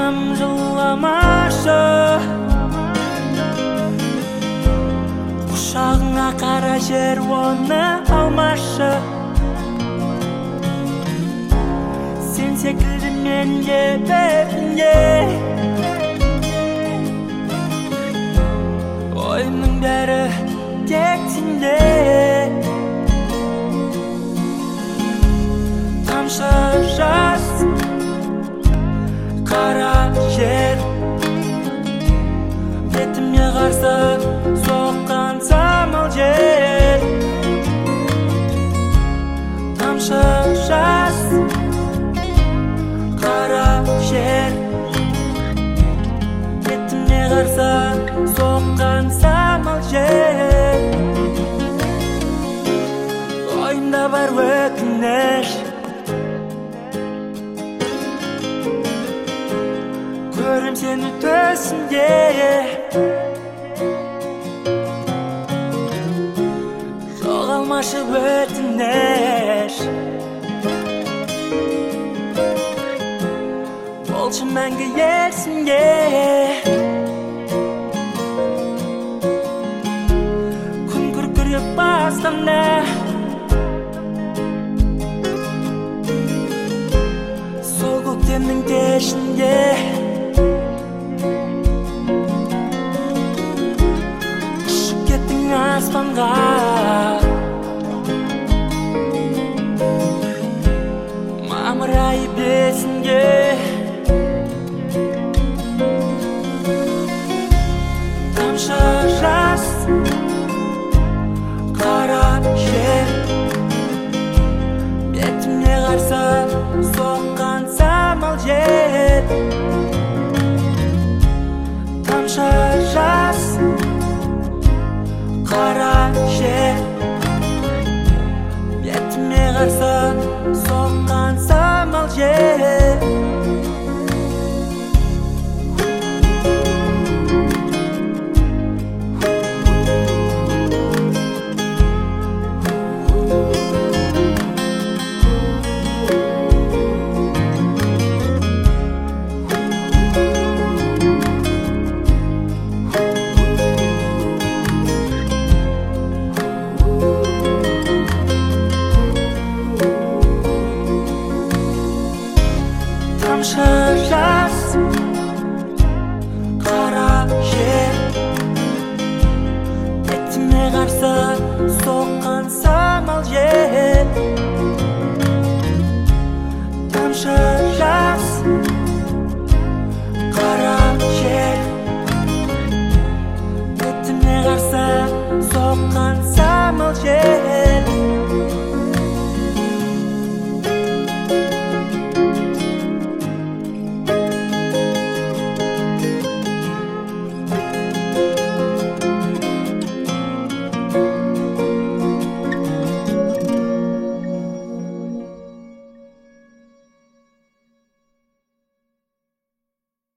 жаным жыламашы, құшағыңа қара жер оны алмашы. Сен секілді менге бетінде ойымның бәрі тек сенде. Тамшы жас, қара жер, бетіме қарсы соққан самал жел. Тамшы жас, қара жер, бетіме қарсы соққан самал жел. Ойымда бар өкініш, көрім сені төсінде. Жоғалмашы өтініш, болшы мәңгі есімде. Күн күркіреп бастамда, сол көктемнің кешінде. Ұшып кеттің аспанға, мамырайып есіңе. Тамшы жас, қара жер, бетіме қарсы соққан самал жел. Тамшы жас, қара жер, бетіме қарсы